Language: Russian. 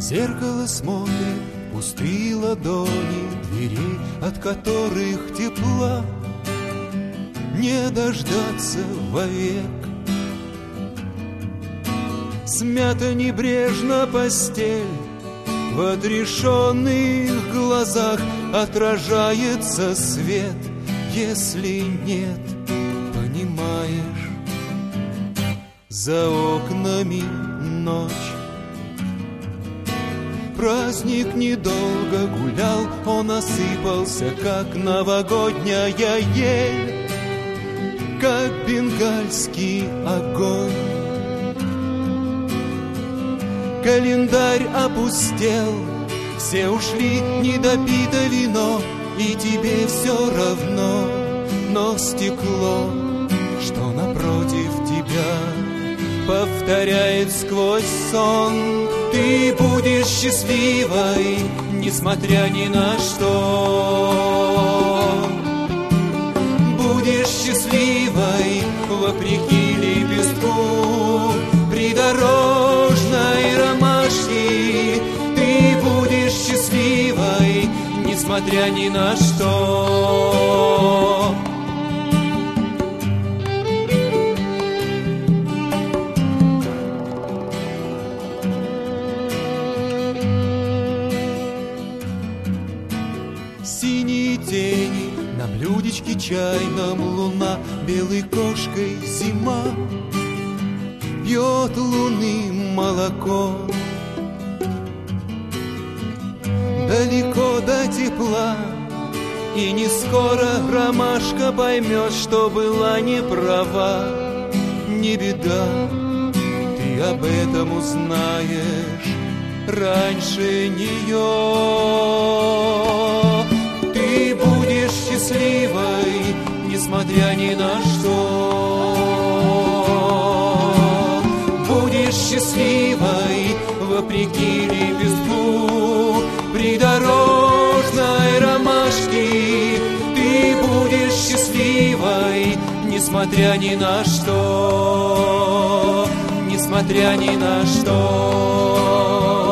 зеркало смотрит пустые ладони, дверей, от которых тепла не дождаться вовек. Смята небрежно постель, в отрешенных глазах отражается свет. Если нет, понимаешь, за окнами ночь. Праздник недолго гулял, он осыпался, как новогодняя ель, как бенгальский огонь. Календарь опустел, все ушли, недопито вино, и тебе все равно. Но стекло, что напротив тебя, повторяет сквозь сон: ты будешь счастливой, несмотря ни на что. Будешь счастливой, вопреки лепестку придорожной ромашки. Ты будешь счастливой, несмотря ни на что. Синие тени на блюдечке чайном, луна белой кошкой, зима пьет луны молоко. Далеко до тепла, и не скоро ромашка поймет, что была не права. Не беда, ты об этом узнаешь раньше нее. Ты будешь счастливой, несмотря ни на что. Будешь счастливой, вопреки лепестку придорожной ромашки. Ты будешь счастливой, несмотря ни на что. Несмотря ни на что.